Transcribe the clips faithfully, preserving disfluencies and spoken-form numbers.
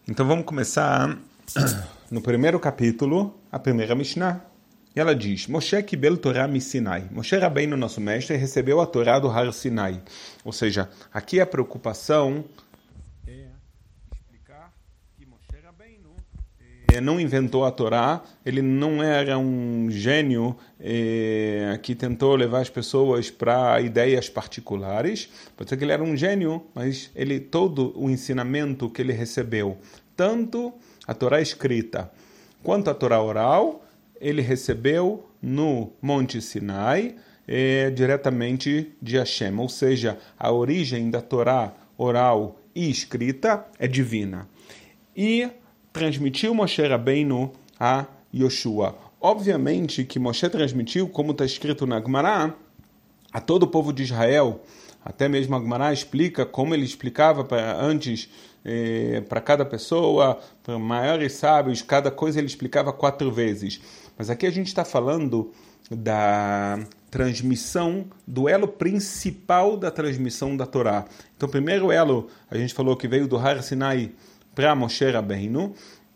Então vamos começar no primeiro capítulo, a primeira Mishnah. E ela diz, Moshe kibel Torah mi Sinai. Moshe Rabbeinu, nosso mestre, recebeu a Torá do Har Sinai. Ou seja, aqui a preocupação é explicar que Moshe Rabbeinu é, não inventou a Torá, ele não era um gênio é, que tentou levar as pessoas para ideias particulares. Pode ser que ele era um gênio, mas ele todo o ensinamento que ele recebeu, tanto a Torá escrita quanto a Torá oral, ele recebeu no Monte Sinai, é, diretamente de Hashem. Ou seja, a origem da Torá oral e escrita é divina. E transmitiu Moshe Rabbeinu a Yoshua. Obviamente que Moshe transmitiu, como está escrito na Gemara, a todo o povo de Israel. Até mesmo a Gemara explica como ele explicava pra, antes eh, para cada pessoa, para maiores sábios, cada coisa ele explicava quatro vezes. Mas aqui a gente está falando da transmissão, do elo principal da transmissão da Torá. Então, o primeiro elo, a gente falou que veio do Har Sinai para Moshe Rabbeinu.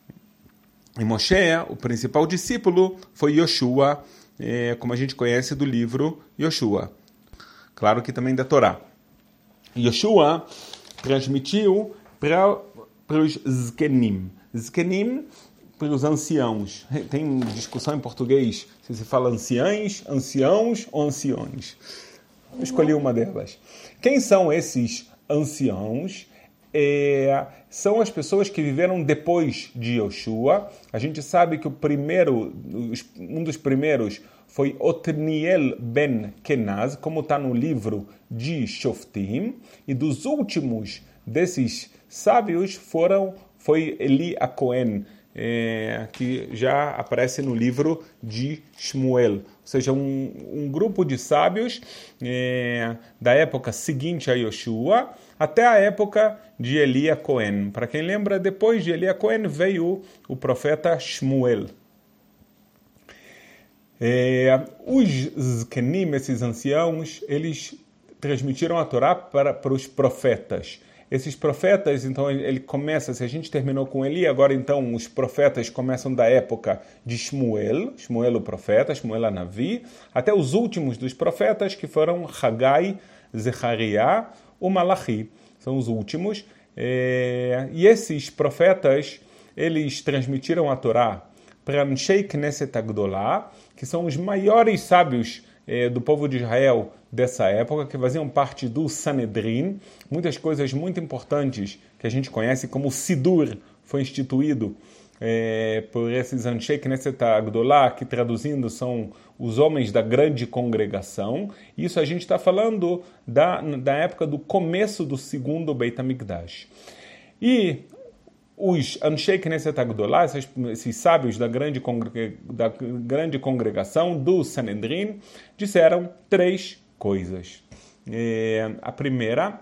E Moshe, o principal discípulo, foi Yoshua, eh, como a gente conhece do livro Yoshua. Claro que também da Torá. Yoshua transmitiu para os Zkenim. Zkenim para os anciãos. Tem discussão em português se se fala anciães, anciãos ou anciões. Eu escolhi uma delas. Quem são esses anciãos? É, são as pessoas que viveram depois de Yoshua. A gente sabe que o primeiro, um dos primeiros foi Otniel ben Kenaz, como está no livro de Shoftim, e dos últimos desses sábios foram, foi Eli a Cohen, é, que já aparece no livro de Shmuel. Ou seja, um, um grupo de sábios é, da época seguinte a Yoshua, até a época de Eli a Cohen. Para quem lembra, depois de Eli a Cohen veio o profeta Shmuel. É, os Zkenim, esses anciãos, eles transmitiram a Torá para, para os profetas. Esses profetas, então, ele começa, se a gente terminou com Eli, agora então os profetas começam da época de Shmuel, Shmuel o profeta, Shmuel a Navi, até os últimos dos profetas, que foram Hagai, Zechariah, o Malachi. São os últimos. É, e esses profetas, eles transmitiram a Torá para Anshei Knesset Agdolá, que são os maiores sábios eh, do povo de Israel dessa época, que faziam parte do Sanedrin. Muitas coisas muito importantes que a gente conhece como Sidur foi instituído eh, por esses Anshei Knesset Agdolá, que traduzindo são os homens da grande congregação. Isso a gente está falando da, da época do começo do segundo Beit HaMikdash. E os Anshei Knesset Agdolá, esses, esses sábios da grande, congre, da grande congregação do Sanedrin, disseram três coisas. É, a primeira,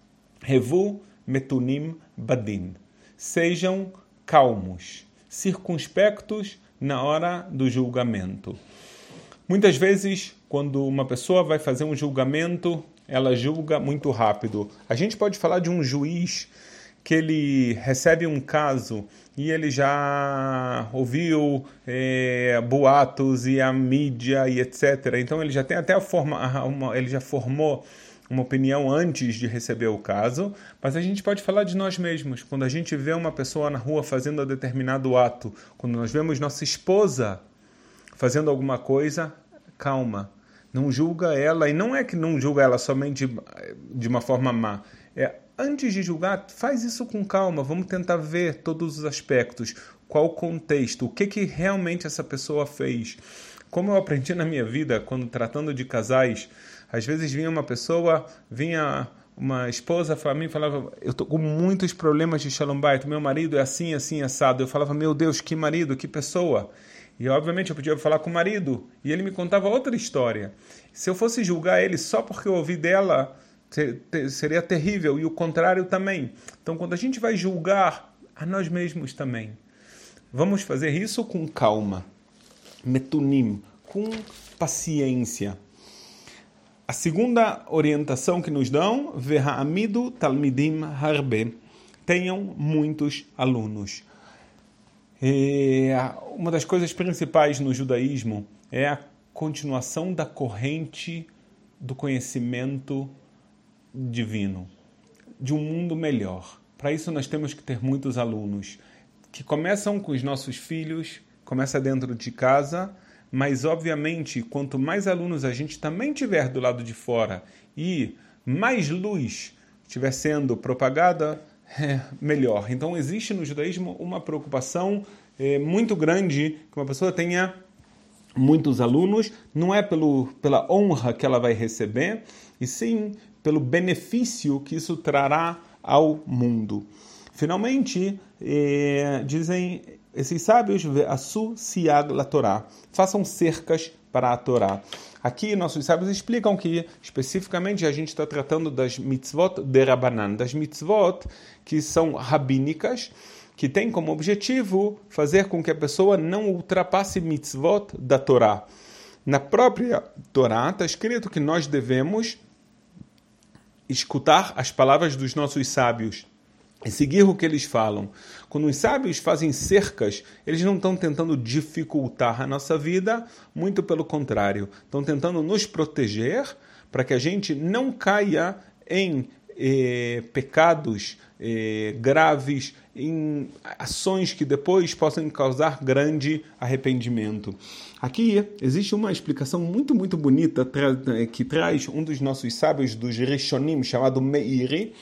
Revu Metunim Badin. Sejam calmos, circunspectos na hora do julgamento. Muitas vezes, quando uma pessoa vai fazer um julgamento, ela julga muito rápido. A gente pode falar de um juiz que ele recebe um caso e ele já ouviu é, boatos e a mídia e etcétera. Então ele já tem até a forma, uma, ele já formou uma opinião antes de receber o caso, mas a gente pode falar de nós mesmos. Quando a gente vê uma pessoa na rua fazendo um determinado ato, quando nós vemos nossa esposa fazendo alguma coisa, calma, não julga ela, e não é que não julga ela somente de uma forma má, é antes de julgar, faz isso com calma, vamos tentar ver todos os aspectos, qual o contexto, o que, que realmente essa pessoa fez. Como eu aprendi na minha vida, quando tratando de casais, às vezes vinha uma pessoa, vinha uma esposa para mim e falava, eu estou com muitos problemas de Shalom Bayit, meu marido é assim, assim, assado. Eu falava, meu Deus, que marido, que pessoa. E obviamente eu podia falar com o marido, e ele me contava outra história. Se eu fosse julgar ele só porque eu ouvi dela, seria terrível, e o contrário também. Então, quando a gente vai julgar a nós mesmos também, vamos fazer isso com calma, metunim, com paciência. A segunda orientação que nos dão, Veha'amidu talmidim harbe, tenham muitos alunos. E uma das coisas principais no judaísmo é a continuação da corrente do conhecimento divino, de um mundo melhor. Para isso nós temos que ter muitos alunos, que começam com os nossos filhos, começa dentro de casa, mas obviamente quanto mais alunos a gente também tiver do lado de fora e mais luz estiver sendo propagada, é melhor. Então existe no judaísmo uma preocupação é, muito grande que uma pessoa tenha muitos alunos, não é pelo, pela honra que ela vai receber, e sim pelo benefício que isso trará ao mundo. Finalmente, eh, dizem esses sábios, Asu siag la Torá, façam cercas para a Torá. Aqui nossos sábios explicam que especificamente a gente está tratando das mitzvot de Rabanan, das mitzvot que são rabínicas, que tem como objetivo fazer com que a pessoa não ultrapasse mitzvot da Torá. Na própria Torá está escrito que nós devemos escutar as palavras dos nossos sábios e seguir o que eles falam. Quando os sábios fazem cercas, eles não estão tentando dificultar a nossa vida, muito pelo contrário. Estão tentando nos proteger para que a gente não caia em eh, pecados eh, graves, em ações que depois possam causar grande arrependimento. Aqui existe uma explicação muito, muito bonita tra- que traz um dos nossos sábios dos Rishonim, chamado Meiri.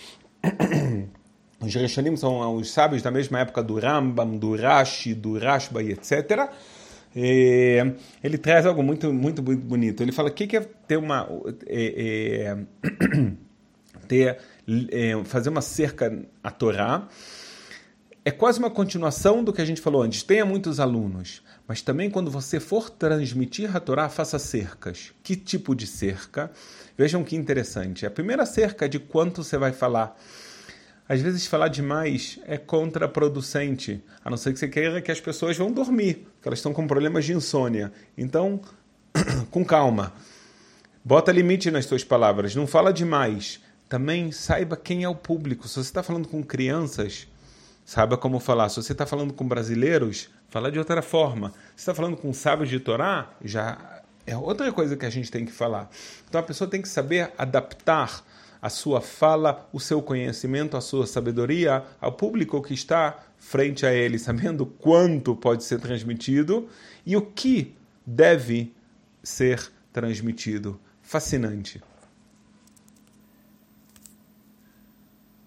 Os Rishonim são os sábios da mesma época do Rambam, do Rashi, do Rashba e etcétera. E ele traz algo muito, muito, muito bonito. Ele fala o que é ter uma... É, é, ter, é, fazer uma cerca à Torá. É quase uma continuação do que a gente falou antes. Tenha muitos alunos, mas também quando você for transmitir a Torá, faça cercas. Que tipo de cerca? Vejam que interessante. A primeira cerca é de quanto você vai falar. Às vezes falar demais é contraproducente, a não ser que você queira que as pessoas vão dormir, que elas estão com problemas de insônia. Então, com calma. Bota limite nas suas palavras, não fala demais. Também saiba quem é o público. Se você está falando com crianças, saiba como falar. Se você está falando com brasileiros, fala de outra forma. Se está falando com sábios de Torá, já é outra coisa que a gente tem que falar. Então a pessoa tem que saber adaptar a sua fala, o seu conhecimento, a sua sabedoria ao público que está frente a ele, sabendo quanto pode ser transmitido e o que deve ser transmitido. Fascinante.